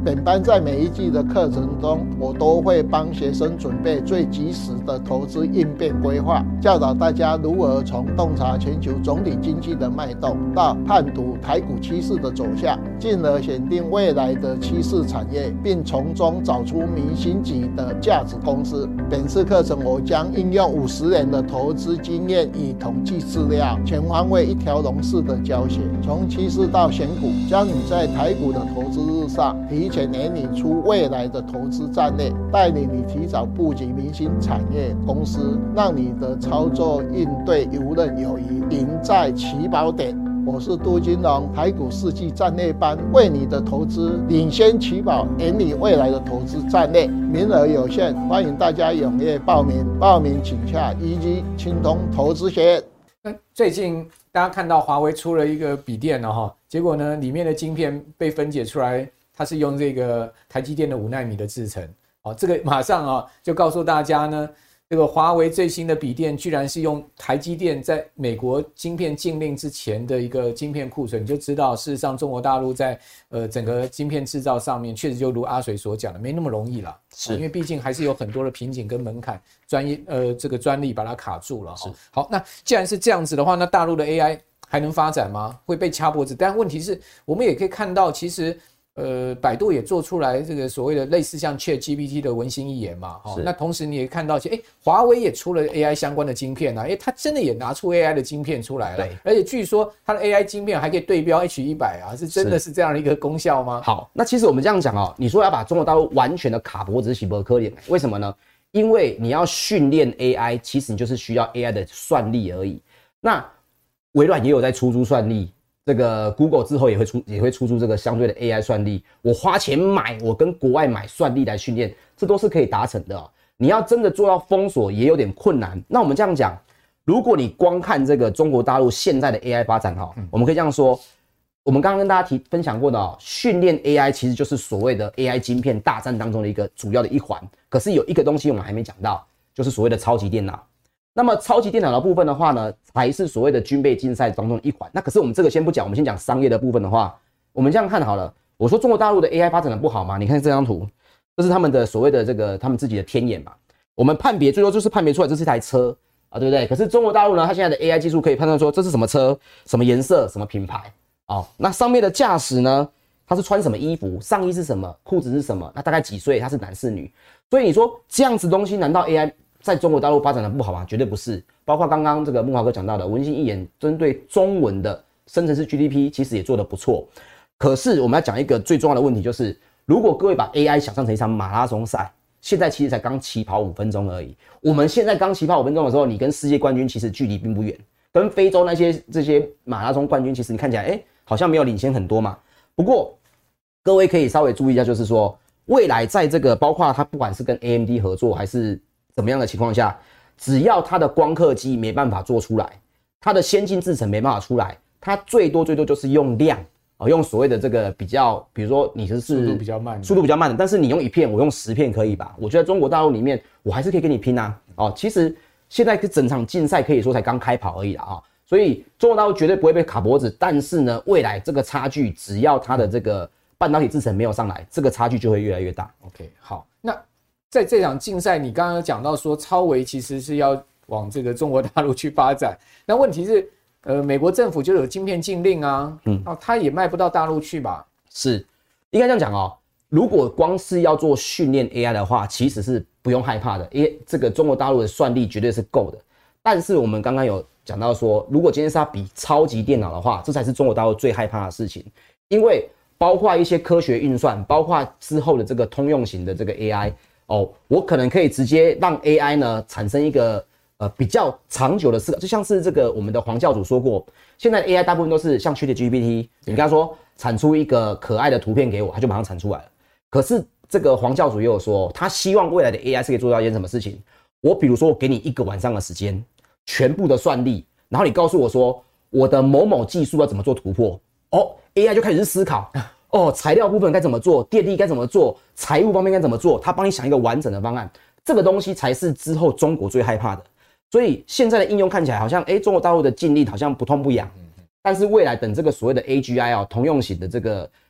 本班在每一季的课程中，我都会帮学生准备最及时的投资应变规划，教导大家如何从洞察全球总体经济的脉动，到判读台股趋势的走向，进而选定未来的趋势产业，并从中找出明星级的价值公司。本次课程我将应用五十年的投资经验与统计资料，全方位一条龙式的教学，从趋势到选股，教你在台股的投资路上提前研拟出未来的投资战略，带领你提早布局明星产业公司，让你的操作应对游刃有余，赢在起跑点。我是杜金龙，台股四季战略班为你的投资领先起跑，研拟未来的投资战略，名额有限，欢迎大家踊跃报名。报名请洽一级青通投资学院。 那最近大家看到华为出了一个笔电了哈，结果呢，里面的晶片被分解出来，它是用这个台积电的五奈米的制程。哦，这个马上啊就告诉大家呢。这个华为最新的笔电居然是用台积电在美国晶片禁令之前的一个晶片库存，你就知道事实上中国大陆在呃整个晶片制造上面确实就如阿水所讲的没那么容易了，是因为毕竟还是有很多的瓶颈跟门槛，专业呃这个专利把它卡住了。好，那既然是这样子的话，那大陆的 A I 还能发展吗？会被掐脖子？但问题是我们也可以看到，其实。呃，百度也做出来这个所谓的类似像 ChatGPT 的文心一言嘛，哦，那同时你也看到，哎，华为也出了 A I 相关的晶片啊，哎，它真的也拿出 A I 的晶片出来了，而且据说它的 A I 晶片还可以对标 H 一百 啊，是真的是这样的一个功效吗？ 好，那其实我们这样讲哦，你说要把中国大陆完全的卡脖子，是不可能，为什么呢？因为你要训练 A I， 其实你就是需要 A I 的算力而已。那微软也有在出租算力。这个 Google 之后也会出也会出出这个相对的 A I 算力，我花钱买，我跟国外买算力来训练，这都是可以达成的哦。你要真的做到封锁也有点困难。那我们这样讲，如果你光看这个中国大陆现在的 A I 发展哈，我们可以这样说，我们刚刚跟大家提分享过的哦，训练 A I 其实就是所谓的 A I 晶片大战当中的一个主要的一环。可是有一个东西我们还没讲到，就是所谓的超级电脑。那么超级电脑的部分的话呢，才是所谓的军备竞赛当中的一环。那可是我们这个先不讲，我们先讲商业的部分的话，我们这样看好了。我说中国大陆的 A I 发展的不好吗？你看这张图，这是他们的所谓的这个他们自己的天眼嘛。我们判别最多就是判别出来这是一台车啊，对不对？可是中国大陆呢，它现在的 A I 技术可以判断说这是什么车、什么颜色、什么品牌哦。那上面的驾驶呢，他是穿什么衣服，上衣是什么，裤子是什么，那大概几岁，他是男是女？所以你说这样子东西，难道 A I？在中国大陆发展的不好吗？绝对不是。包括刚刚这个木华哥讲到的文心一言，针对中文的生成式 G D P 其实也做得不错。可是我们要讲一个最重要的问题，就是如果各位把 A I 想象成一场马拉松赛，现在其实才刚起跑五分钟而已。我们现在刚起跑五分钟的时候，你跟世界冠军其实距离并不远，跟非洲那些这些马拉松冠军，其实你看起来，哎、欸，好像没有领先很多嘛。不过各位可以稍微注意一下，就是说未来在这个包括它不管是跟 A M D 合作还是怎么样的情况下，只要它的光刻机没办法做出来，它的先进制程没办法出来，它最多最多就是用量哦，用所谓的这个比较，比如说你是速度比较慢， 速度比较慢的，但是你用一片，我用十片可以吧？我觉得中国大陆里面，我还是可以跟你拼啊！哦，其实现在整场竞赛可以说才刚开跑而已啦啊、哦，所以中国大陆绝对不会被卡脖子，但是呢，未来这个差距，只要它的这个半导体制程没有上来，这个差距就会越来越大。 OK， 好，那。在这场竞赛，你刚刚讲到说超微其实是要往这个中国大陆去发展，那问题是，呃，美国政府就有晶片禁令啊，嗯，哦，它也卖不到大陆去吧？ 是，应该这样讲哦。如果光是要做训练 A I 的话，其实是不用害怕的，因为这个中国大陆的算力绝对是够的。但是我们刚刚有讲到说，如果今天是要比超级电脑的话，这才是中国大陆最害怕的事情，因为包括一些科学运算，包括之后的这个通用型的这个 A I。哦，我可能可以直接让 A I 呢产生一个呃比较长久的思考，就像是这个我们的黄教主说过，现在的 A I 大部分都是像 ChatGPT， 你跟他说产出一个可爱的图片给我，他就马上产出来了。可是这个黄教主也有说，他希望未来的 A I 是可以做到一件什么事情？我比如说我给你一个晚上的时间，全部的算力，然后你告诉我说我的某某技术要怎么做突破，哦 ，A I 就开始思考。哦，材料部分该怎么做，电力该怎么做，财务方面该怎么做，他帮你想一个完整的方案，这个东西才是之后中国最害怕的。所以现在的应用看起来好像，哎，中国大陆的禁令好像不痛不痒，但是未来等这个所谓的 A G I 哦，通用型的这个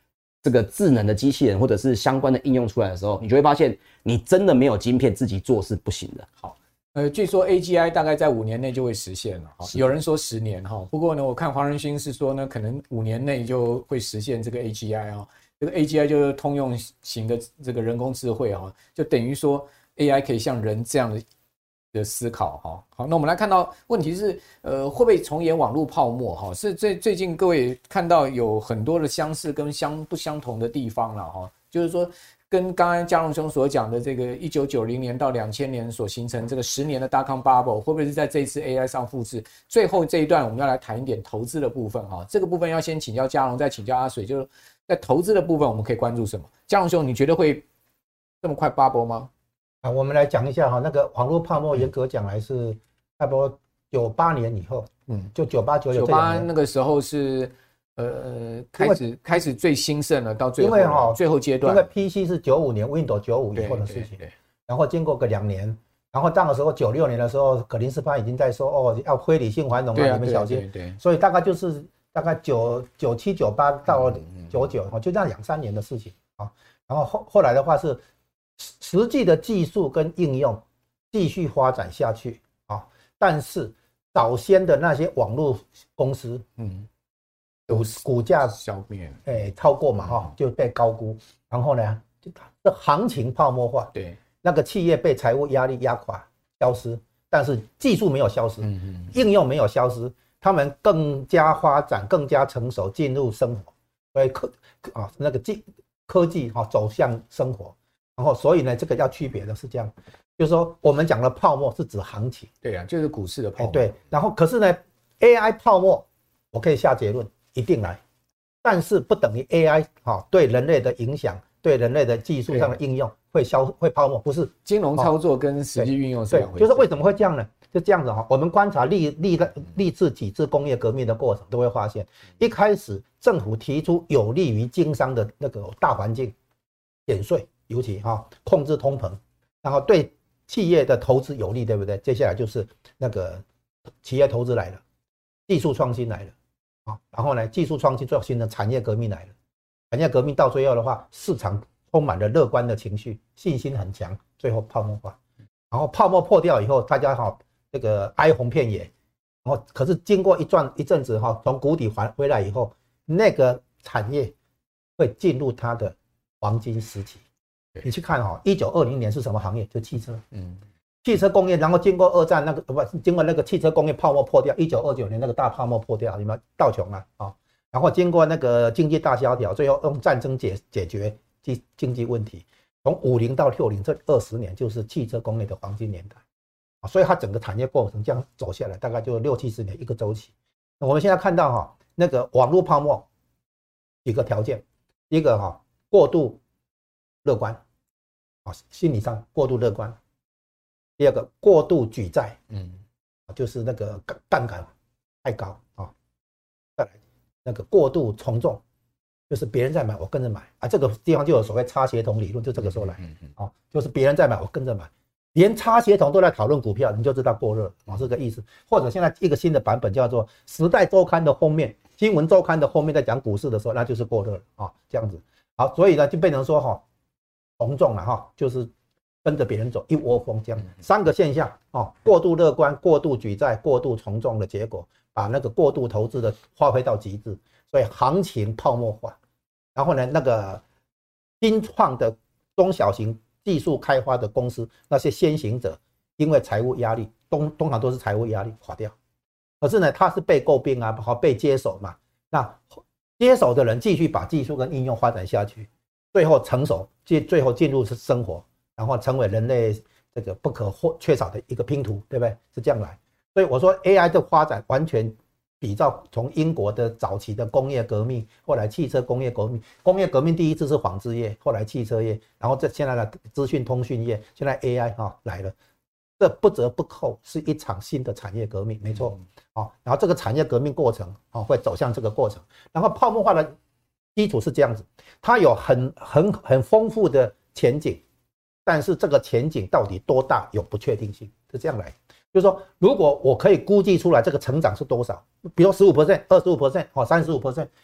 这个智能的机器人或者是相关的应用出来的时候，你就会发现你真的没有晶片自己做是不行的。 好，呃，据说 A G I 大概在五年内就会实现了，有人说十年哈，不过呢，我看黄仁勋是说呢，可能五年内就会实现这个 A G I 啊，这个 A G I 就是通用型的这个人工智慧啊，就等于说 A I 可以像人这样的。的思考哈，好，那我们来看到问题是，呃，会不会重演网络泡沫哈？是最最近各位看到有很多的相似跟相不相同的地方了哈，就是说跟刚刚嘉龙兄所讲的这个一九九零年到两千年所形成这个十年的 dot com bubble， 会不会是在这一次 A I 上复制？最后这一段我们要来谈一点投资的部分哈，这个部分要先请教嘉龙，再请教阿水，就是在投资的部分我们可以关注什么？嘉龙兄，你觉得会这么快 bubble 吗？ 啊，我们来讲一下哈，那个网络泡沫严格讲来是差不多九八年以后，嗯，就九八九九。九八那个时候是呃开始开始最兴盛了，到最后因为哈最后阶段， 因为 P C 是九五年 Windows 九五以后的事情，然后经过个两年，然后那个时候九六年的时候，葛林斯潘已经在说哦要非理性繁荣啊，你们小心。 对对。 所以大概就是大概九九七九八到九九，就这样两三年的事情啊。然后后后来的话是。实际的技术跟应用继续发展下去啊，但是早先的那些网络公司，嗯，股股价消灭， 哎，超过嘛哈，就被高估，然后呢，这行情泡沫化， 对， 那个企业被财务压力压垮，消失，但是技术没有消失，嗯嗯，应用没有消失，他们更加发展，更加成熟，进入生活，所以科啊那个技科技哈走向生活。然后，所以呢，这个要区别的是这样，就是说，我们讲的泡沫是指行情， 对啊，就是股市的泡沫。 对，然后可是呢 ，A I 泡沫，我可以下结论，一定来，但是不等于 A I 哈对人类的影响，对人类的技术上的应用会消会泡沫，不是金融操作跟实际运用是两回事。 对，就是为什么会这样呢？就这样子哈，我们观察历历历次几次工业革命的过程，都会发现，一开始政府提出有利于经商的那个大环境，减税。尤其哈控制通膨，然后对企业的投资有利，对不对？接下来就是那个企业投资来了，技术创新来了啊，然后呢，技术创新最后形成产业革命来了。产业革命到最后的话，市场充满了乐观的情绪，信心很强，最后泡沫化。然后泡沫破掉以后，大家哈这个哀鸿遍野。然后可是经过一段一阵子哈，从谷底还回来以后，那个产业会进入它的黄金时期。你去看哈，一九二零年是什么行业？就汽车，嗯，汽车工业，然后经过二战那个不，经过那个汽车工业泡沫破掉，一九二九年那个大泡沫破掉，你们道琼了啊，然后经过那个经济大萧条，最后用战争解解决经经济问题，从五零到六零这二十年就是汽车工业的黄金年代啊，所以它整个产业过程这样走下来，大概就六七十年一个周期。那我们现在看到哈，那个网络泡沫几个条件，第一个哈过度乐观。啊，心理上过度乐观。第二个，过度举债，嗯，就是那个杠杆太高啊。再来，那个过度从众，就是别人在买，我跟着买啊。这个地方就有所谓差协同理论，就这个时候来，啊，就是别人在买，我跟着买，连差协同都在讨论股票，你就知道过热啊，这个意思。或者现在一个新的版本叫做《时代周刊》的封面，新闻周刊的封面在讲股市的时候，那就是过热了啊，这样子。好，所以呢，就变成说哈。从众了哈，就是跟着别人走，一窝蜂这样。三个现象哦，过度乐观、过度举债、过度从众的结果，把那个过度投资的发挥到极致，所以行情泡沫化。然后呢，那个新创的中小型技术开发的公司，那些先行者，因为财务压力，通通常都是财务压力垮掉。可是呢，他是被诟病啊，好被接手嘛。那接手的人继续把技术跟应用发展下去。最后成熟，最后进入是生活，然后成为人类这个不可或缺少的一个拼图，对不对？是这样来。所以我说 A I 的发展完全比照从英国的早期的工业革命，后来汽车工业革命，工业革命第一次是纺织业，后来汽车业，然后这现在的资讯通讯业，现在 A I 哈、哦、来了，这不折不扣是一场新的产业革命，没错啊、哦。然后这个产业革命过程啊、哦、会走向这个过程，然后泡沫化的。基础是这样子，它有很很很丰富的前景，但是这个前景到底多大有不确定性，是这样来。就是说，如果我可以估计出来这个成长是多少，比如 百分之十五、百分之二十五、哦 百分之三十五，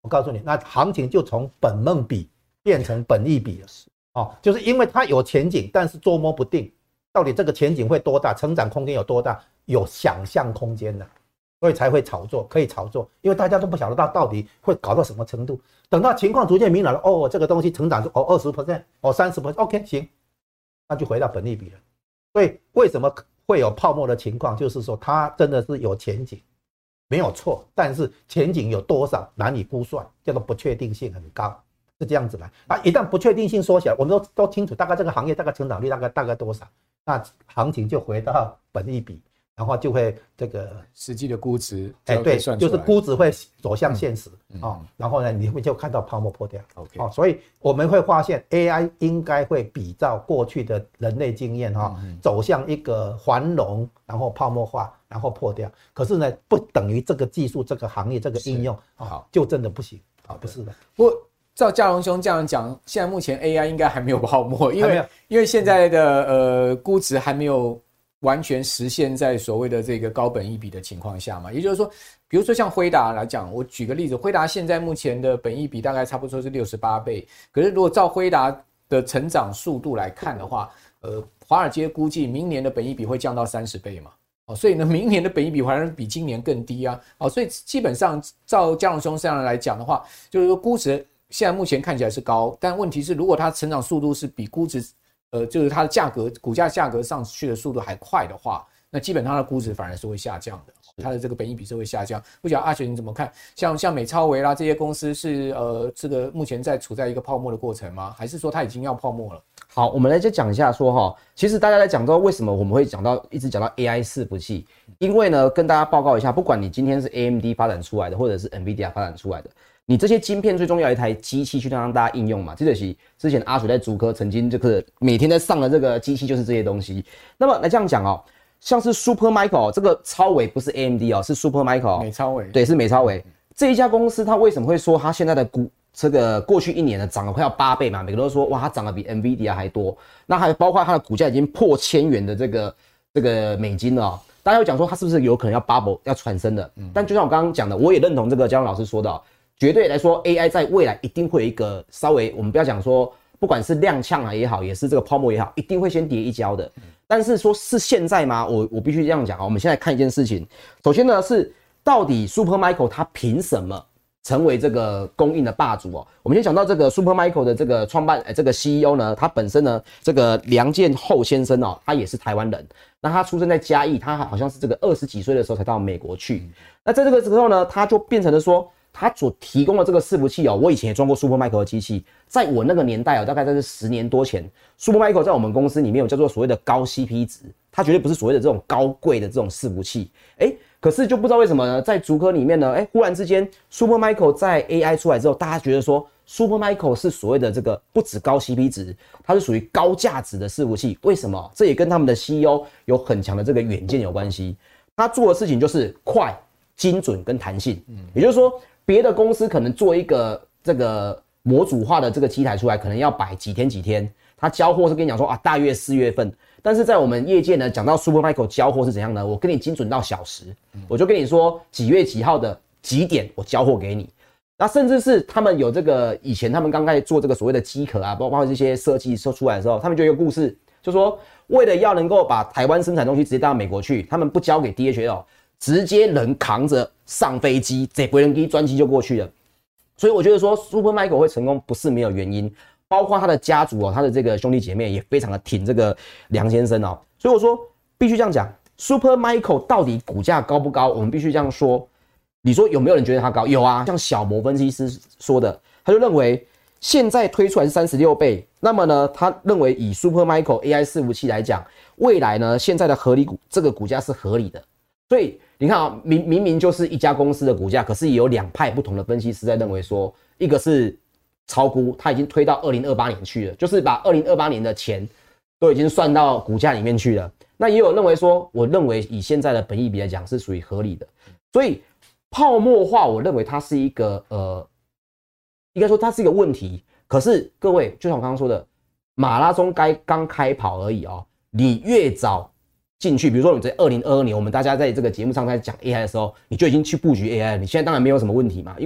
我告诉你，那行情就从本梦比变成本益比了。哦，就是因为它有前景，但是捉摸不定，到底这个前景会多大，成长空间有多大，有想象空间的，所以才会炒作，可以炒作，因为大家都不晓得到到底会搞到什么程度。等到情况逐渐明朗了，哦，这个东西成长就哦二十 percent， 哦三十 percent，OK 行，那就回到本益比了。所以为什么会有泡沫的情况，就是说它真的是有前景，没有错，但是前景有多少难以估算，叫做不确定性很高。是这样子来啊，一旦不确定性缩起来，我们都都清楚，大概这个行业大概成长率大概大概多少，那行情就回到本益比，然后就会这个实际的估值， 哎、欸、对，就是估值会走向现实、嗯嗯、哦，然后呢，你会就看到泡沫破掉。OK， 哦，所以我们会发现 A I 应该会比照过去的人类经验哈、哦嗯，走向一个繁荣，然后泡沫化，然后破掉。可是呢，不等于这个技术、这个行业、这个应用啊、哦，就真的不行啊、哦，不是的。 不。照嘉荣兄这样讲，现在目前 A I 应该还没有泡沫，因为因为现在的呃估值还没有完全实现在所谓的这个高本益比的情况下嘛。也就是说，比如说像辉达来讲，我举个例子，辉达现在目前的本益比大概差不多是六十八倍，可是如果照辉达的成长速度来看的话，呃，华尔街估计明年的本益比会降到三十倍嘛。哦，所以呢，明年的本益比反而比今年更低啊。哦，所以基本上照嘉荣兄这样来讲的话，就是说估值。现在目前看起来是高，但问题是，如果它成长速度是比估值，呃，就是它的价格、股价价格上去的速度还快的话，那基本上它的估值反而是会下降的，它的这个本益比是会下降。不晓得阿雪你怎么看？像像美超微啦这些公司是呃，这个目前在处在一个泡沫的过程吗？还是说它已经要泡沫了？ 好，我们来再讲一下说哈，其实大家在讲到为什么我们会讲到一直讲到 A I 伺服器，因为呢，跟大家报告一下，不管你今天是 A M D 发展出来的，或者是 NVIDIA 发展出来的。你这些晶片最重要的一台机器去让大家应用嘛，这就是之前阿水在竹科曾经就是每天在上的这个机器就是这些东西。那么来这样讲哦，像是 Supermicro 这个超微不是 A M D 哦，是 Supermicro 美超微， 对，是美超微这一家公司，它为什么会说它现在的股这个过去一年呢涨了快要八倍嘛？每个人都说哇，它涨得比 NVIDIA 还多。那还包括它的股价已经破千元的这个这个美金了、哦。大家会讲说它是不是有可能要 bubble 要传升的？嗯，但就像我刚刚讲的，我也认同这个嘉荣老师说的、哦。绝对来说 ，A I 在未来一定会有一个稍微，我们不要讲说，不管是踉跄啊也好，也是这个泡沫也好，一定会先跌一跤的。但是说是现在吗？我我必须这样讲啊。我们现在看一件事情，首先呢是到底 Supermicro 它凭什么成为这个供应的霸主哦？我们先讲到这个 Supermicro 的这个创办，呃，这个 C E O 呢，他本身呢，这个梁建厚先生哦，他也是台湾人。那他出生在嘉义，他好像是这个二十几岁的时候才到美国去。那在这个时候呢，他就变成了说。他所提供的这个伺服器哦，我以前也装过 Supermicro 的机器，在我那个年代哦，大概在是十年多前 ，Supermicro 在我们公司里面有叫做所谓的高 C P 值，它绝对不是所谓的这种高贵的这种伺服器，哎，可是就不知道为什么呢，在竹科里面呢，哎，忽然之间 Supermicro 在 A I 出来之后，大家觉得说 Supermicro 是所谓的这个不止高 C P 值，它是属于高价值的伺服器，为什么？这也跟他们的 C E O 有很强的这个远见有关系，他做的事情就是快、精准跟弹性，嗯，也就是说。别的公司可能做一个这个模组化的这个机台出来，可能要摆几天几天，它交货是跟你讲说啊，大约四月份。但是在我们业界呢，讲到 Supermicro 交货是怎样呢？我跟你精准到小时，我就跟你说几月几号的几点我交货给你。那甚至是他们有这个以前他们刚开始做这个所谓的机壳啊，包括这些设计说出来的时候，他们就有一个故事，就说为了要能够把台湾生产东西直接带到美国去，他们不交给 D H L。直接人扛着上飞机，这无人机专机就过去了。所以我觉得说 Supermicro 会成功不是没有原因，包括他的家族哦，他的这个兄弟姐妹也非常的挺这个梁先生哦。所以我说必须这样讲 ，Supermicro 到底股价高不高？我们必须这样说。你说有没有人觉得它高？有啊，像小摩分析师说的，他就认为现在推出来是三十六倍，那么呢，他认为以 Supermicro A I 伺服器来讲，未来呢现在的合理股这个股价是合理的。所以你看啊，明明明就是一家公司的股价，可是也有两派不同的分析师在认为说，一个是超估，他已经推到二零二八年去了，就是把二零二八年的钱都已经算到股价里面去了。那也有认为说，我认为以现在的本益比来讲是属于合理的。所以泡沫化，我认为它是一个呃，应该说它是一个问题。可是各位，就像我刚刚说的，马拉松该刚开跑而已哦，你越早进去，比如说你在二零二二年，我们大家在这个节目上在讲 A I 的时候，你就已经去布局 A I 了。你现在当然没有什么问题嘛，因为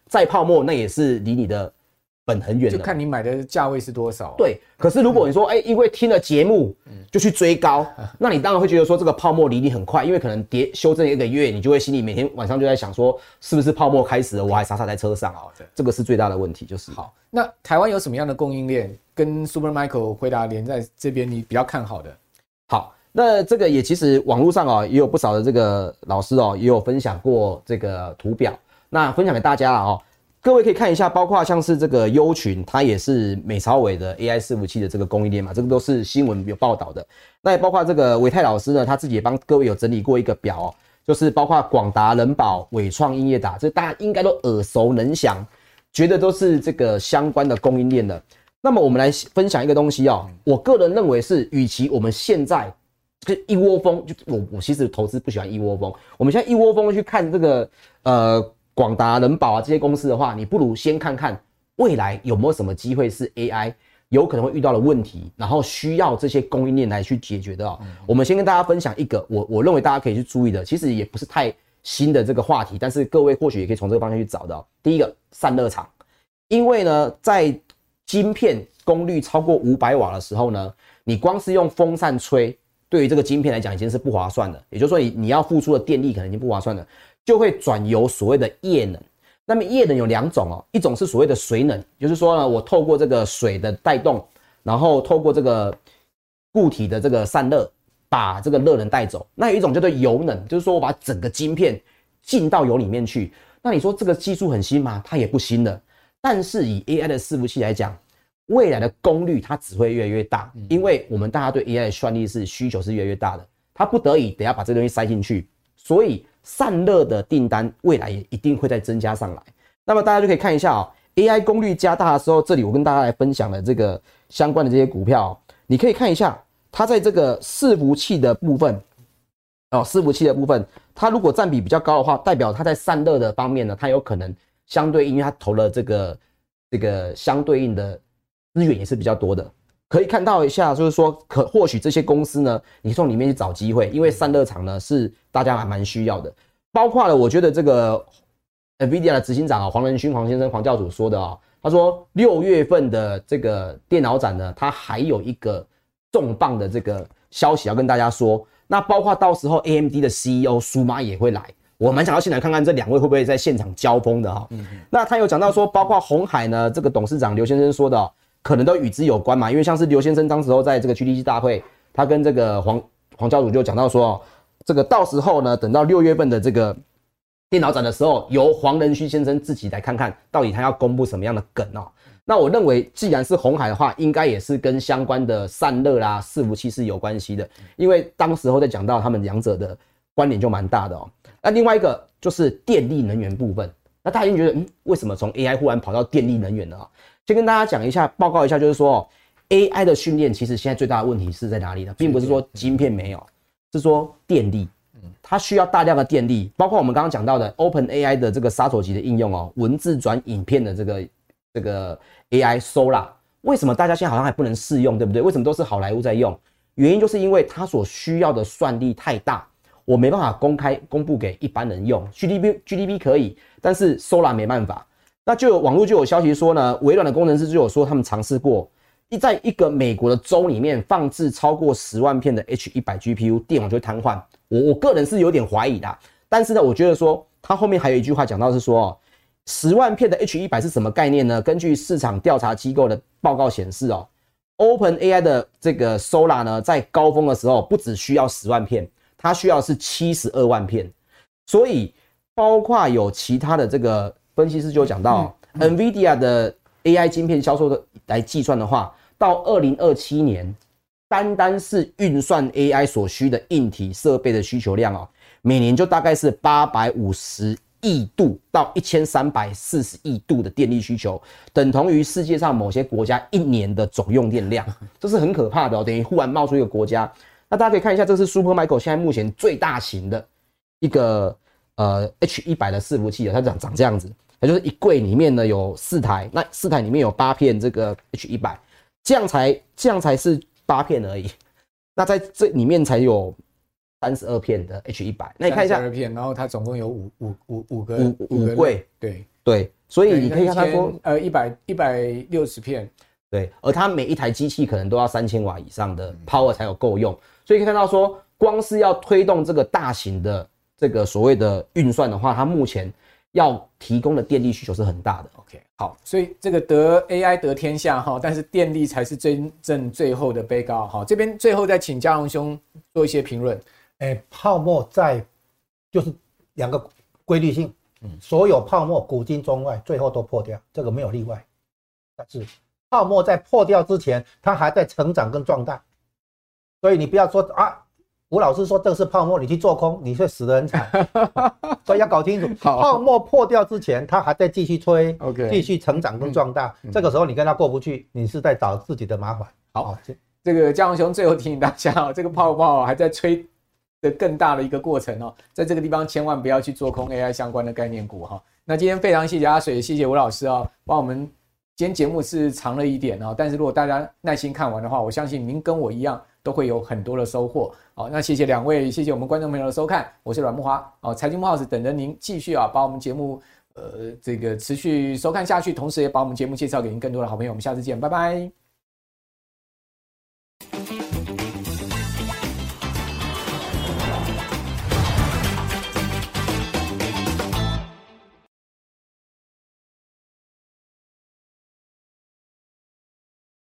再泡沫那也是离你的本很远的， 就看你买的价位是多少。 对，可是如果你说，哎、欸，因为听了节目就去追高，那你当然会觉得说这个泡沫离你很快，因为可能跌修正一个月，你就会心里每天晚上就在想说，是不是泡沫开始了，我还傻傻在车上啊？这个是最大的问题，就是好。那台湾有什么样的供应链跟 Super Micro 辉达连在这边你比较看好的？ 好，那这个也其实网络上哦也有不少的这个老师哦也有分享过这个图表，那分享给大家了哦。各位可以看一下，包括像是这个优群，它也是美超伟的 A I 伺服器的这个供应链嘛，这个都是新闻有报道的。那也包括这个维泰老师呢，他自己也帮各位有整理过一个表哦，就是包括广达、人保、伟创、英业达，这大家应该都耳熟能详，觉得都是这个相关的供应链的。那么我们来分享一个东西哦，我个人认为是，与其我们现在就一窝蜂，就我我其实投资不喜欢一窝蜂，我们现在一窝蜂去看这个呃。广达、人保啊这些公司的话，你不如先看看未来有没有什么机会是 A I 有可能会遇到的问题，然后需要这些供应链来去解决的哦。嗯、我们先跟大家分享一个我我认为大家可以去注意的，其实也不是太新的这个话题，但是各位或许也可以从这个方向去找的哦。第一个，散热厂，因为呢在晶片功率超过五百瓦的时候呢，你光是用风扇吹，对于这个晶片来讲已经是不划算的，也就是说你你要付出的电力可能已经不划算了。就会转由所谓的液能，那么液能有两种哦，一种是所谓的水能，就是说呢，我透过这个水的带动，然后透过这个固体的这个散热，把这个热能带走。那有一种叫做油能，就是说我把整个晶片进到油里面去。那你说这个技术很新吗？它也不新的，但是以 A I 的伺服器来讲，未来的功率它只会越来越大，因为我们大家对 A I 的算力是需求是越来越大的，它不得已等下把这个东西塞进去，所以散热的订单未来也一定会再增加上来。那么大家就可以看一下哦 ，A I 功率加大的时候，这里我跟大家来分享的这个相关的这些股票、哦，你可以看一下，它在这个伺服器的部分，哦，伺服器的部分，它如果占比比较高的话，代表它在散热的方面呢，它有可能相对应，因为它投了这个这个相对应的资源也是比较多的。可以看到一下，就是说，可或许这些公司呢，你从里面去找机会，因为散热厂呢是大家还蛮需要的。包括了，我觉得这个 NVIDIA 的执行长啊，黄仁勋黄先生黄教主说的啊、哦，他说六月份的这个电脑展呢，他还有一个重磅的这个消息要跟大家说。那包括到时候 A M D 的 C E O 苏妈也会来，我蛮想要现场看看这两位会不会在现场交锋的哈、哦。嗯、那他有讲到说，包括鸿海呢，这个董事长刘先生说的、哦。可能都与之有关嘛，因为像是刘先生当时候在这个 G D C 大会，他跟这个黄黄教主就讲到说、哦，这个到时候呢，等到六月份的这个电脑展的时候，由黄仁勋先生自己来看看到底他要公布什么样的梗哦。那我认为，既然是鸿海的话，应该也是跟相关的散热啦、伺服器是有关系的，因为当时候在讲到他们两者的关联就蛮大的哦。那另外一个就是电力能源部分，那大家一定觉得，嗯，为什么从 A I 忽然跑到电力能源呢？先跟大家讲一下，报告一下，就是说 A I 的训练其实现在最大的问题是在哪里呢？并不是说晶片没有，是说电力，它需要大量的电力，包括我们刚刚讲到的 OpenAI 的这个杀手级的应用哦，文字转影片的这个这个 A I Sora， 为什么大家现在好像还不能试用，对不对？为什么都是好莱坞在用？原因就是因为它所需要的算力太大，我没办法公开公布给一般人用 ，G D P G D P 可以，但是 Sora 没办法。那就有网络就有消息说呢，微软的工程师就有说他们尝试过，在一个美国的州里面放置超过十万片的 H 一百 G P U， 电网就会瘫痪。我我个人是有点怀疑的，但是呢，我觉得说他后面还有一句话讲到是说，十万片的 H 一百 是什么概念呢？根据市场调查机构的报告显示哦 ，OpenAI 的这个 Sora 呢，在高峰的时候不只需要十万片，它需要是七十二万片，所以包括有其他的这个。分析师就讲到、嗯嗯、，NVIDIA 的 A I 晶片销售的来计算的话，到二零二七年，单单是运算 A I 所需的硬体设备的需求量哦，每年就大概是八百五十亿度到一千三百四十亿度的电力需求，等同于世界上某些国家一年的总用电量，这是很可怕的哦。等于忽然冒出一个国家，那大家可以看一下，这是 Supermicro 现在目前最大型的一个呃 H 一百 的伺服器，它长长这样子。也就是一柜里面呢有四台，那四台里面有八片这个 H 一百， 这样才这样才是八片而已。那在这里面才有三十二片的 H 一百， 那你看一下， 三十二片，然后它总共有五五五五个五五柜， 对对，所以你可以看他说， 呃，一百一百六十片， 对，而它每一台机器可能都要三千瓦以上的 power 才有够用，所以可以看到说，光是要推动这个大型的这个所谓的运算的话，它目前要提供的电力需求是很大的。 OK， 好，所以这个得 A I 得天下哈，但是电力才是真正最后的悲歌哈。这边最后再请嘉荣兄做一些评论。 哎，泡沫在就是两个规律性，嗯，所有泡沫古今中外最后都破掉，这个没有例外。但是泡沫在破掉之前，它还在成长跟壮大，所以你不要说啊。吴老师说这是泡沫，你去做空，你会死得很惨。所以要搞清楚，泡沫破掉之前，它还在继续吹， OK， 继续成长跟壮大。嗯、这个时候你跟它过不去，你是在找自己的麻烦。 好，哦、这个嘉荣兄最后提醒大家哦，这个泡沫还在吹的更大的一个过程哦，在这个地方千万不要去做空 A I 相关的概念股哈、哦。那今天非常谢谢阿水，谢谢吴老师哦，帮我们。今天节目是长了一点哦，但是如果大家耐心看完的话，我相信您跟我一样都会有很多的收获。好，那谢谢两位，谢谢我们观众朋友的收看，我是阮慕骅哦，财经慕 House 等着您继续啊，把我们节目呃这个持续收看下去，同时也把我们节目介绍给您更多的好朋友。我们下次见，拜拜。